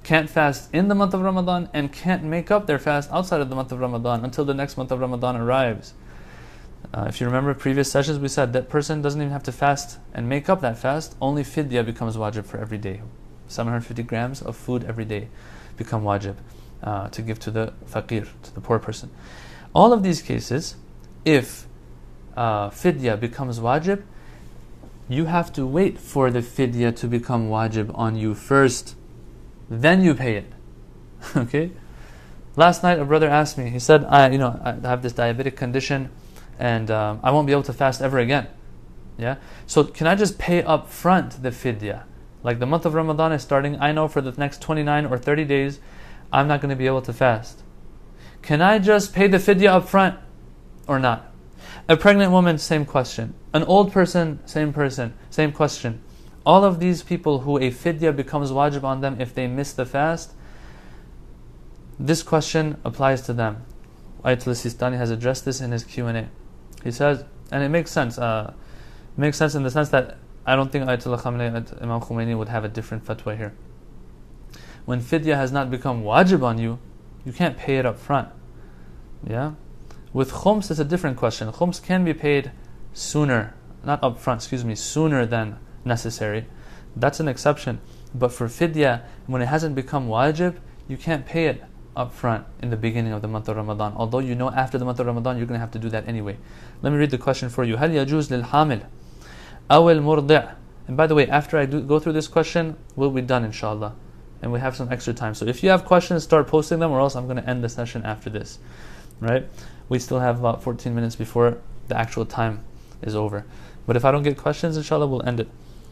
A: can't fast in the month of Ramadan and can't make up their fast outside of the month of Ramadan until the next month of Ramadan arrives. If you remember previous sessions, we said that person doesn't even have to fast and make up that fast. Only fidya becomes wajib for every day. 750 grams of food every day become wajib to give to the faqir, to the poor person. All of these cases, if fidya becomes wajib, you have to wait for the fidya to become wajib on you first, then you pay it. Okay? Last night a brother asked me, he said, I have this diabetic condition and I won't be able to fast ever again. Yeah? So can I just pay up front the fidya? Like the month of Ramadan is starting, I know for the next 29 or 30 days I'm not going to be able to fast. Can I just pay the fidya up front or not? A pregnant woman, same question. An old person, same question. All of these people who a fidya becomes wajib on them if they miss the fast, this question applies to them. Ayatul Sistani has addressed this in his Q&A. He says, and it makes sense. Makes sense in the sense that I don't think Ayatollah Khamenei, Imam Khomeini would have a different fatwa here. When fidya has not become wajib on you, you can't pay it up front. Yeah? With khums, it's a different question. Khums can be paid sooner, not up front, sooner than necessary. That's an exception. But for fidya, when it hasn't become wajib, you can't pay it up front in the beginning of the month of Ramadan. Although you know after the month of Ramadan, you're going to have to do that anyway. Let me read the question for you. هل يجوز للحامل أو المرضع? And by the way, after I go through this question, we'll be done inshallah. And we have some extra time. So if you have questions, start posting them, or else I'm going to end the session after this. Right? We still have about 14 minutes before the actual time is over. But if I don't get questions, inshallah, we'll end it.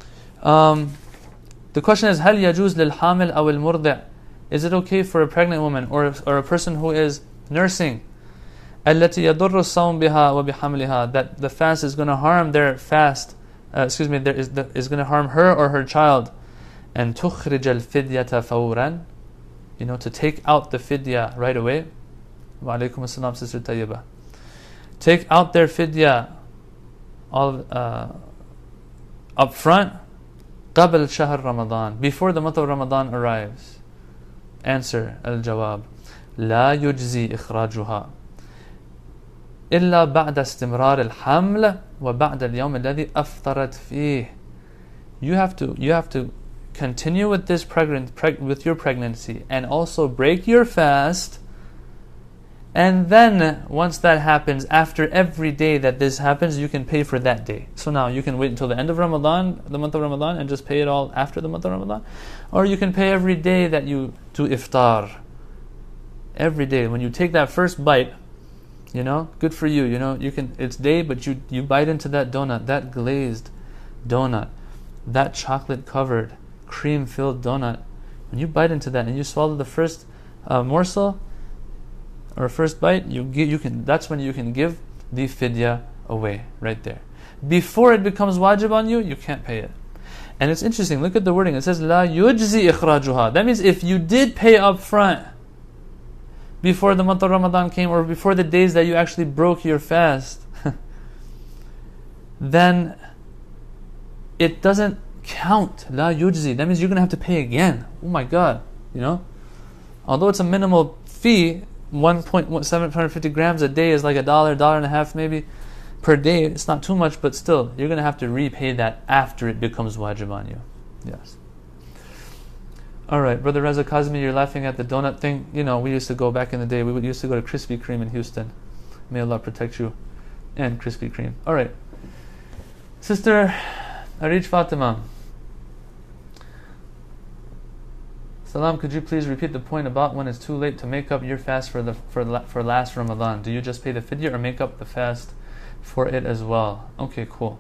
A: The question is, هل يجوز للحامل أو المرضع? Is it okay for a pregnant woman or a person who is nursing التي يضر الصوم بها وبحملها, that the fast is going to harm their fast, is going to harm her or her child, and تخرج الفدية فورا, to take out the fidya right away. Wa alaykum assalam, Sister Tayyibah. Take out their fidya all up front, قبل شهر رمضان, before the month of Ramadan arrives. Answer, al-jawab, لا يجزي إخراجها إلا بعد استمرار الحمل وبعد اليوم الذي أفطرت فيه. You have to continue with this with your pregnancy and also break your fast. And then, once that happens, after every day that this happens, you can pay for that day. So now you can wait until the end of Ramadan, the month of Ramadan, and just pay it all after the month of Ramadan. Or you can pay every day that you do iftar. Every day. When you take that first bite, good for you. You can. It's day, but you bite into that donut, that glazed donut, that chocolate-covered, cream-filled donut. When you bite into that and you swallow the first morsel, or first bite, that's when you can give the fidya away, right there. Before it becomes wajib on you, you can't pay it. And it's interesting, look at the wording, it says لا يجزي إخراجها. That means if you did pay up front before the month of Ramadan came, or before the days that you actually broke your fast, then it doesn't count. لا يجزي. That means you're going to have to pay again. Oh my God. Although it's a minimal fee, 750 grams a day is like $1.50 maybe per day. It's not too much, but still, you're going to have to repay that after it becomes wajib on you. Yes. Alright, Brother Reza Kazmi, you're laughing at the donut thing. We used to go back in the day, we used to go to Krispy Kreme in Houston. May Allah protect you and Krispy Kreme. Alright. Sister Arij Fatima. Salam, could you please repeat the point about when it's too late to make up your fast for last Ramadan? Do you just pay the fidya or make up the fast for it as well? Okay, cool.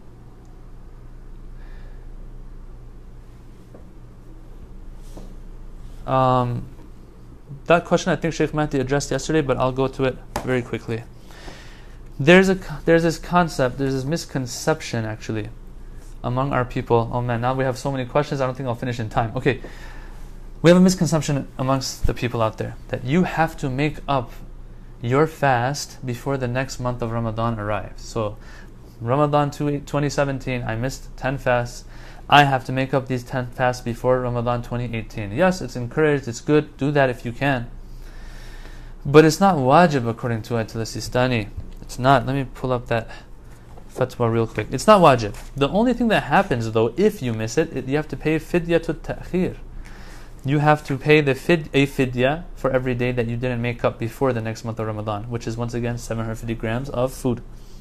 A: That question I think Sheikh Mahdi addressed yesterday, but I'll go to it very quickly. There's this concept, there's this misconception actually among our people. Oh man, now we have so many questions, I don't think I'll finish in time. Okay. We have a misconception amongst the people out there that you have to make up your fast before the next month of Ramadan arrives. So, Ramadan 2017, I missed 10 fasts. I have to make up these 10 fasts before Ramadan 2018. Yes, it's encouraged, it's good, do that if you can. But it's not wajib according to Ayatollah Sistani. It's not. Let me pull up that fatwa real quick. It's not wajib. The only thing that happens though, if you miss it, you have to pay fidyatut ta'khir. You have to pay a fidya for every day that you didn't make up before the next month of Ramadan, which is once again 750 grams of food.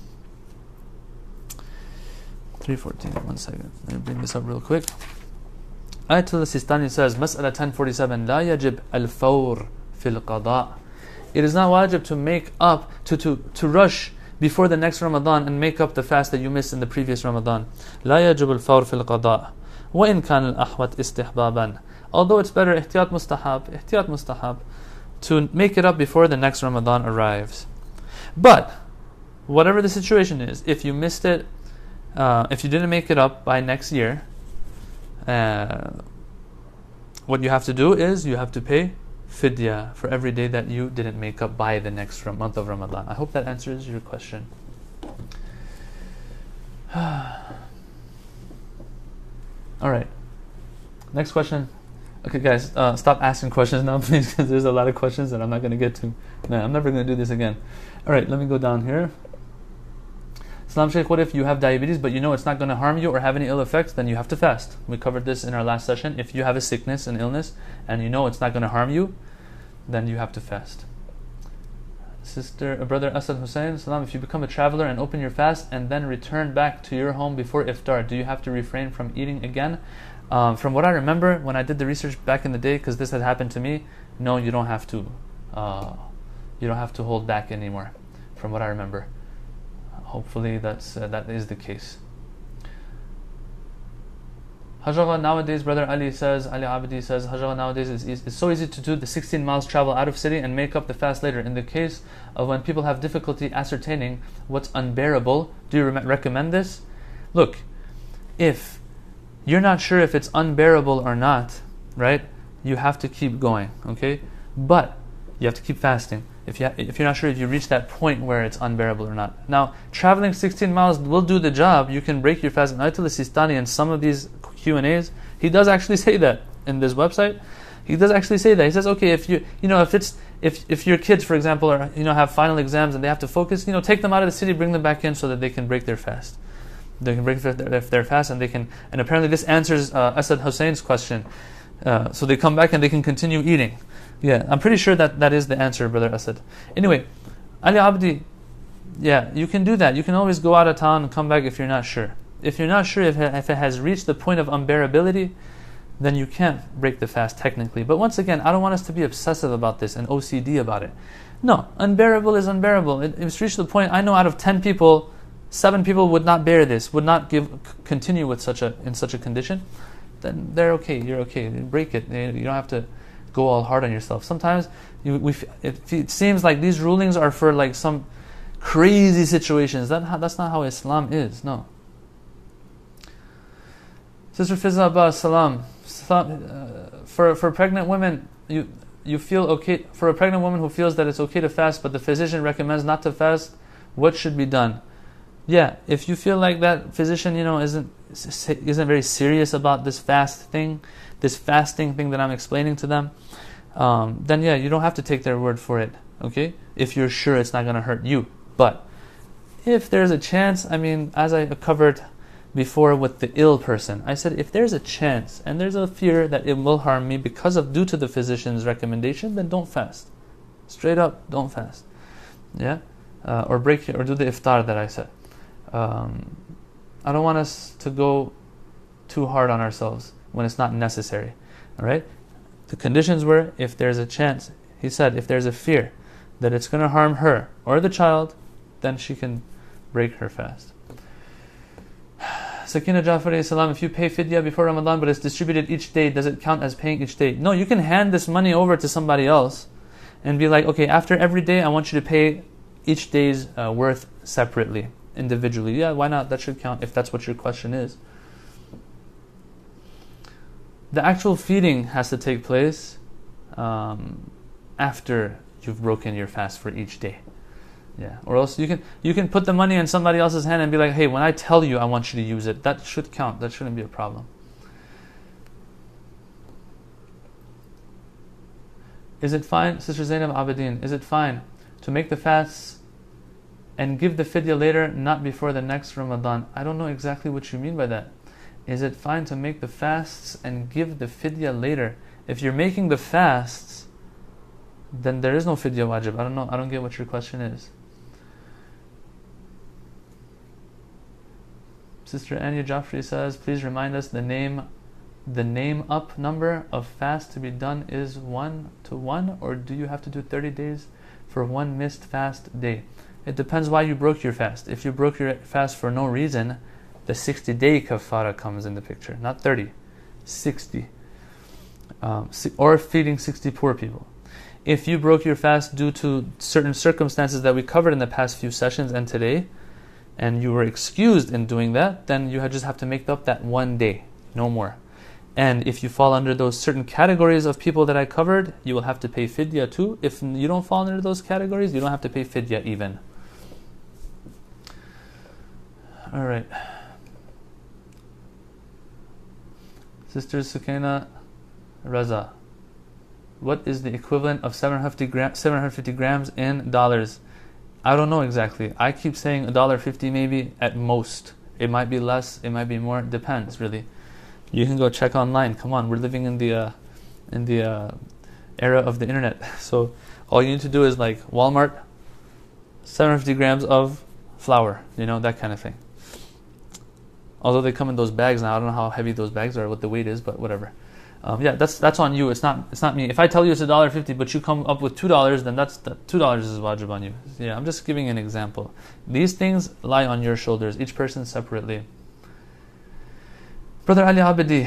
A: 314. One second. Let me bring this up real quick. Ayatollah Sistani says, Mas'ala 1047, La yajib al-fawr fil qada'. It is not wajib to make up, to rush before the next Ramadan and make up the fast that you missed in the previous Ramadan. La yajib al-fawr fil qada'. وَإِن كَانَ الْأَحْوَةِ إِسْتِحْبَابًا. Although it's better, ihtiyat mustahab, to make it up before the next Ramadan arrives. But, whatever the situation is, if you missed it, if you didn't make it up by next year, what you have to do is you have to pay fidya for every day that you didn't make up by the next month of Ramadan. I hope that answers your question. Alright. Next question. Okay guys, stop asking questions now please, because there's a lot of questions that I'm not going to get to. No, I'm never going to do this again. Alright, let me go down here. Salam Shaykh, what if you have diabetes but you know it's not going to harm you or have any ill effects? Then you have to fast. We covered this in our last session. If you have a sickness, an illness, and you know it's not going to harm you, then you have to fast. Brother Asad Hussein, Salam, if you become a traveler and open your fast and then return back to your home before iftar, do you have to refrain from eating again? From what I remember, when I did the research back in the day, because this had happened to me, no, you don't have to. You don't have to hold back anymore. From what I remember, hopefully that is the case. Hajjah nowadays, Brother Ali Abdi says, Hajjah nowadays it's so easy to do the 16 miles travel out of city and make up the fast later. In the case of when people have difficulty ascertaining what's unbearable, do you recommend this? Look, if you're not sure if it's unbearable or not, right? You have to keep going, okay? But you have to keep fasting. If you're not sure if you reach that point where it's unbearable or not. Now, traveling 16 miles will do the job. You can break your fast. And Ayatollah Sistani in some of these Q&As, he does actually say that in this website. He does actually say that. He says, okay, if your kids, for example, are have final exams and they have to focus, take them out of the city, bring them back in so that they can break their fast. They can break their fast, and and apparently this answers Asad Hussein's question. So they come back and they can continue eating. Yeah, I'm pretty sure that is the answer, Brother Asad. Anyway, Ali Abdi, yeah, you can do that. You can always go out of town and come back if you're not sure. If you're not sure if it has reached the point of unbearability, then you can't break the fast technically. But once again, I don't want us to be obsessive about this and OCD about it. No, unbearable is unbearable. It's reached the point, I know out of 10 people, 7 people would not bear this, would not continue with in such a condition. Then they're okay. You're okay. Break it. You don't have to go all hard on yourself. Sometimes it seems like these rulings are for like some crazy situations. That's not how Islam is. No. Sister Fizza Abbas, salam. For pregnant women, you feel okay. For a pregnant woman who feels that it's okay to fast, but the physician recommends not to fast, what should be done? Yeah, if you feel like that physician, isn't very serious about this fasting thing that I'm explaining to them, then yeah, you don't have to take their word for it. Okay, if you're sure it's not going to hurt you. But if there's a chance, as I covered before with the ill person, I said if there's a chance and there's a fear that it will harm me due to the physician's recommendation, then don't fast. Straight up, don't fast. Yeah, or do the iftar that I said. I don't want us to go too hard on ourselves when it's not necessary. All right. The conditions were if there's a chance. He said if there's a fear that it's going to harm her or the child, then she can break her fast. Sakina Jafari, salam, if you pay fidya before Ramadan but it's distributed each day, does it count as paying each day? No, you can hand this money over to somebody else and be like, okay, after every day I want you to pay each day's worth separately, individually. Yeah, why not? That should count if that's what your question is. The actual feeding has to take place after you've broken your fast for each day. Yeah, or else you can put the money in somebody else's hand and be like, hey, when I tell you I want you to use it, that should count. That shouldn't be a problem. Is it fine, Sister Zainab Abedin, is it fine to make the fasts and give the fidya later, not before the next Ramadan? I don't know exactly what you mean by that. Is it fine to make the fasts and give the fidya later? If you're making the fasts, then there is no fidya wajib. I don't get what your question is. Sister Anya Jaffrey says, please remind us the name up number of fast to be done is 1 to 1, or do you have to do 30 days for one missed fast day? It depends why you broke your fast. If you broke your fast for no reason, the 60-day kafara comes in the picture, not 30, 60. Or feeding 60 poor people. If you broke your fast due to certain circumstances that we covered in the past few sessions and today, and you were excused in doing that, then you just have to make up that one day, no more. And if you fall under those certain categories of people that I covered, you will have to pay fidya too. If you don't fall under those categories, you don't have to pay fidya even. Alright. Sister Sukaina Raza, what is the equivalent of 750 grams in dollars? I don't know exactly. I keep saying $1.50 maybe at most. It might be less, it might be more. It depends, really. You can go check online. Come on, we're living in the era of the internet. So all you need to do is like Walmart, 750 grams of flour, that kind of thing. Although they come in those bags now, I don't know how heavy those bags are, what the weight is, but whatever. That's on you. It's not me. If I tell you it's $1.50, but you come up with $2, then $2 is wajib on you. Yeah, I'm just giving an example. These things lie on your shoulders, each person separately. Brother Ali Abedi,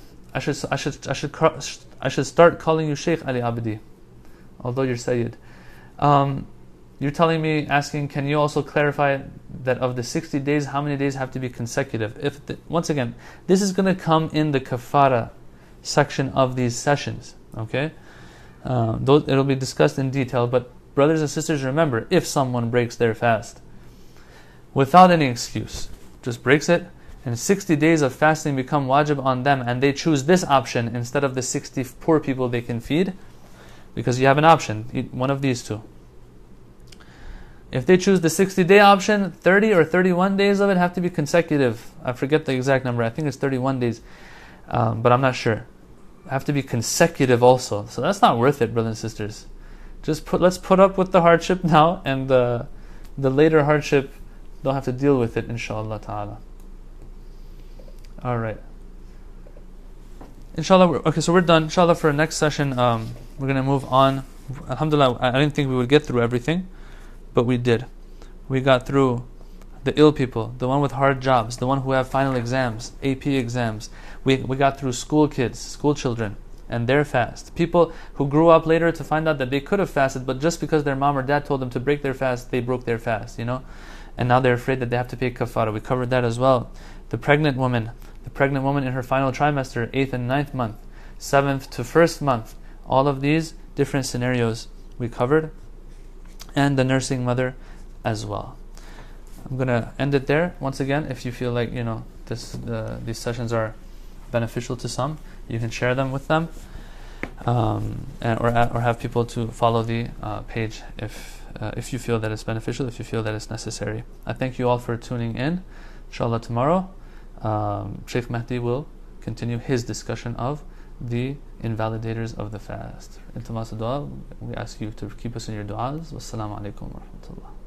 A: I should start calling you Sheikh Ali Abedi, although you're Sayyid. You're telling me, asking, can you also clarify that of the 60 days, how many days have to be consecutive? Once again, this is going to come in the kafara section of these sessions, okay? It'll be discussed in detail, but brothers and sisters, remember, if someone breaks their fast without any excuse, just breaks it, and 60 days of fasting become wajib on them, and they choose this option instead of the 60 poor people they can feed, because you have an option, eat one of these two. If they choose the 60-day option, 30 or 31 days of it have to be consecutive. I forget the exact number, I think it's 31 days. But I'm not sure. Have to be consecutive also. So that's not worth it, brothers and sisters. Let's put up with the hardship now, and the later hardship, don't have to deal with it, inshallah ta'ala. Alright. Inshallah, so we're done. Inshallah, for our next session, we're going to move on. Alhamdulillah, I didn't think we would get through everything, but we did. We got through the ill people, the one with hard jobs, the one who have final exams, AP exams. We got through school kids, school children, and their fast. People who grew up later to find out that they could have fasted, but just because their mom or dad told them to break their fast, they broke their fast, And now they're afraid that they have to pay kafara. We covered that as well. The pregnant woman in her final trimester, 8th and 9th month, 7th to 1st month. All of these different scenarios we covered. And the nursing mother as well. I'm going to end it there. Once again, if you feel like these sessions are beneficial to some, you can share them with them, or have people to follow the page if you feel that it's beneficial, if you feel that it's necessary. I thank you all for tuning in. Inshallah, tomorrow Sheikh Mahdi will continue his discussion of the invalidators of the fast. Iltimas dua, we ask you to keep us in your du'as. Wassalamu alaikum wa rahmatullah.